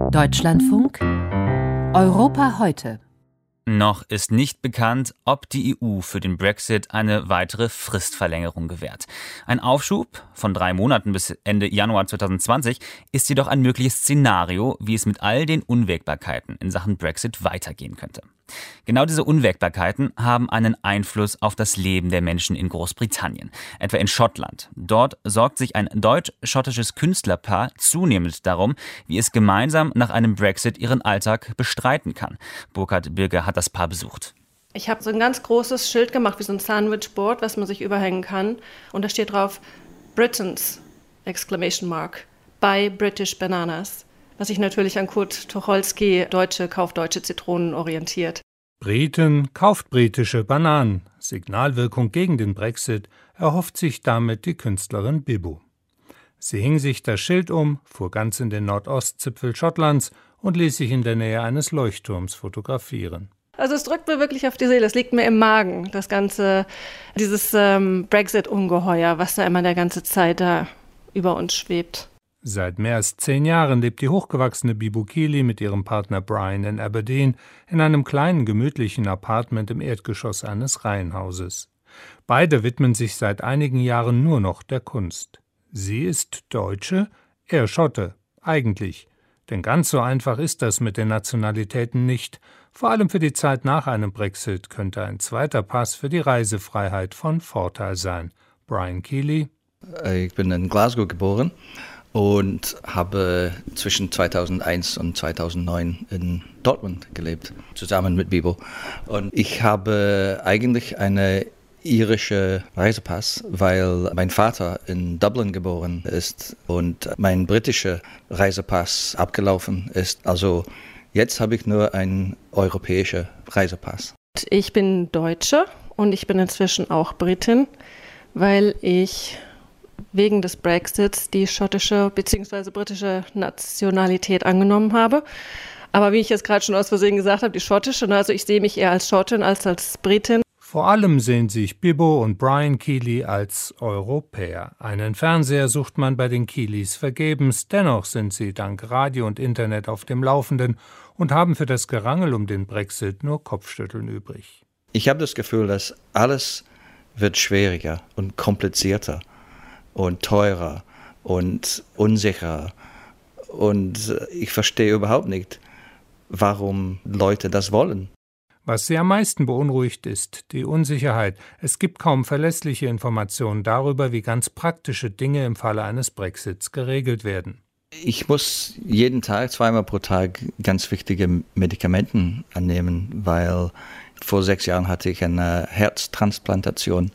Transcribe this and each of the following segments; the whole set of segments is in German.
Deutschlandfunk Europa heute. Noch ist nicht bekannt, ob die EU für den Brexit eine weitere Fristverlängerung gewährt. Ein Aufschub von 3 Monaten bis Ende Januar 2020 ist jedoch ein mögliches Szenario, wie es mit all den Unwägbarkeiten in Sachen Brexit weitergehen könnte. Genau diese Unwägbarkeiten haben einen Einfluss auf das Leben der Menschen in Großbritannien, etwa in Schottland. Dort sorgt sich ein deutsch-schottisches Künstlerpaar zunehmend darum, wie es gemeinsam nach einem Brexit ihren Alltag bestreiten kann. Burkhard Birger hat das Paar besucht. Ich habe so ein ganz großes Schild gemacht, wie so ein Sandwichboard, was man sich überhängen kann. Und da steht drauf, Britons, Exclamation Mark, buy British Bananas. Was sich natürlich an Kurt Tucholsky, kauft deutsche Zitronen orientiert. Briten kauft britische Bananen. Signalwirkung gegen den Brexit erhofft sich damit die Künstlerin Bibbo. Sie hing sich das Schild um, fuhr ganz in den Nordostzipfel Schottlands und ließ sich in der Nähe eines Leuchtturms fotografieren. Also es drückt mir wirklich auf die Seele, es liegt mir im Magen, das ganze, dieses Brexit-Ungeheuer, was da immer der ganze Zeit da über uns schwebt. Seit mehr als 10 Jahren lebt die hochgewachsene Bibbo Keely mit ihrem Partner Brian in Aberdeen in einem kleinen, gemütlichen Appartement im Erdgeschoss eines Reihenhauses. Beide widmen sich seit einigen Jahren nur noch der Kunst. Sie ist Deutsche, er Schotte, eigentlich. Denn ganz so einfach ist das mit den Nationalitäten nicht. Vor allem für die Zeit nach einem Brexit könnte ein zweiter Pass für die Reisefreiheit von Vorteil sein. Brian Keely: Ich bin in Glasgow geboren und habe zwischen 2001 und 2009 in Dortmund gelebt, zusammen mit Bibbo. Und ich habe eigentlich eine irische Reisepass, weil mein Vater in Dublin geboren ist und mein britischer Reisepass abgelaufen ist. Also jetzt habe ich nur einen europäischen Reisepass. Ich bin Deutsche und ich bin inzwischen auch Britin, weil ich wegen des Brexits die schottische bzw. britische Nationalität angenommen habe. Aber wie ich jetzt gerade schon aus Versehen gesagt habe, die schottische, also ich sehe mich eher als Schottin als als Britin. Vor allem sehen sich Bibbo und Brian Keely als Europäer. Einen Fernseher sucht man bei den Keelys vergebens, dennoch sind sie dank Radio und Internet auf dem Laufenden und haben für das Gerangel um den Brexit nur Kopfschütteln übrig. Ich habe das Gefühl, dass alles wird schwieriger und komplizierter und teurer und unsicherer. Und ich verstehe überhaupt nicht, warum Leute das wollen. Was sie am meisten beunruhigt, ist die Unsicherheit. Es gibt kaum verlässliche Informationen darüber, wie ganz praktische Dinge im Falle eines Brexits geregelt werden. Ich muss jeden Tag, 2-mal pro Tag, ganz wichtige Medikamente annehmen, weil vor 6 Jahren hatte ich eine Herztransplantation.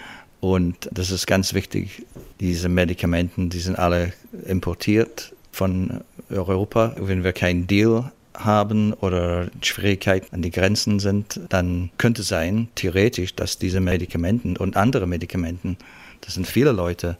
Und das ist ganz wichtig. Diese Medikamente, die sind alle importiert von Europa. Wenn wir keinen Deal haben oder Schwierigkeiten an die Grenzen sind, dann könnte es sein, theoretisch, dass diese Medikamente und andere Medikamente, das sind viele Leute,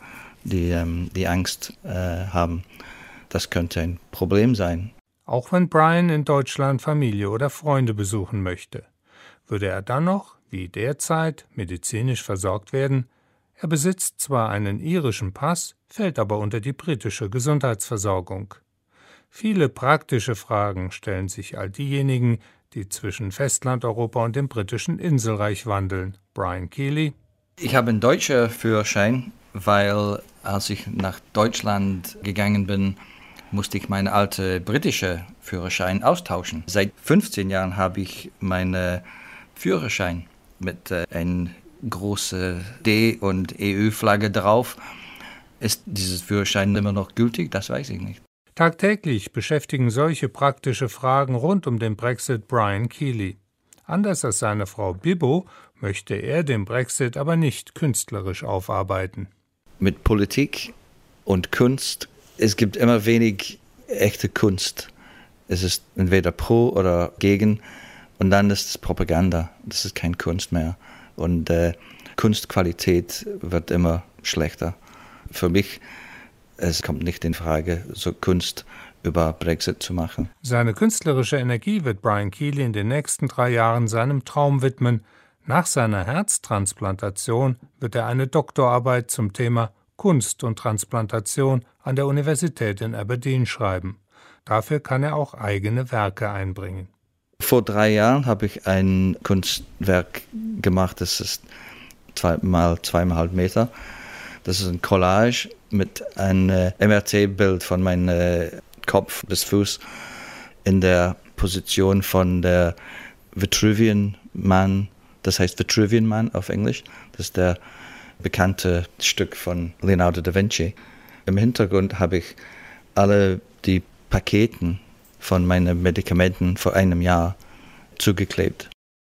die Angst haben, das könnte ein Problem sein. Auch wenn Brian in Deutschland Familie oder Freunde besuchen möchte, würde er dann noch, wie derzeit, medizinisch versorgt werden? Er besitzt zwar einen irischen Pass, fällt aber unter die britische Gesundheitsversorgung. Viele praktische Fragen stellen sich all diejenigen, die zwischen Festlandeuropa und dem britischen Inselreich wandeln. Brian Keely: Ich habe einen deutschen Führerschein, weil als ich nach Deutschland gegangen bin, musste ich meinen alten britischen Führerschein austauschen. Seit 15 Jahren habe ich meinen Führerschein mit einer großen D- und EU-Flagge drauf. Ist dieses Führerschein immer noch gültig? Das weiß ich nicht. Tagtäglich beschäftigen solche praktische Fragen rund um den Brexit Brian Keely. Anders als seine Frau Bibbo möchte er den Brexit aber nicht künstlerisch aufarbeiten. Mit Politik und Kunst, es gibt immer wenig echte Kunst. Es ist entweder pro oder gegen und dann ist es Propaganda. Das ist keine Kunst mehr. Und Kunstqualität wird immer schlechter. Für mich, es kommt nicht in Frage, so Kunst über Brexit zu machen. Seine künstlerische Energie wird Brian Keely in den nächsten 3 Jahren seinem Traum widmen. Nach seiner Herztransplantation wird er eine Doktorarbeit zum Thema Kunst und Transplantation an der Universität in Aberdeen schreiben. Dafür kann er auch eigene Werke einbringen. Vor 3 Jahren habe ich ein Kunstwerk gemacht, das ist 2 mal 2,5 Meter. Das ist ein Collage mit einem MRT-Bild von meinem Kopf bis Fuß in der Position von der Vitruvian Man, das heißt Vitruvian Man auf Englisch. Das ist der bekannte Stück von Leonardo da Vinci. Im Hintergrund habe ich alle die Paketen von meinen Medikamenten vor einem Jahr zugeklebt.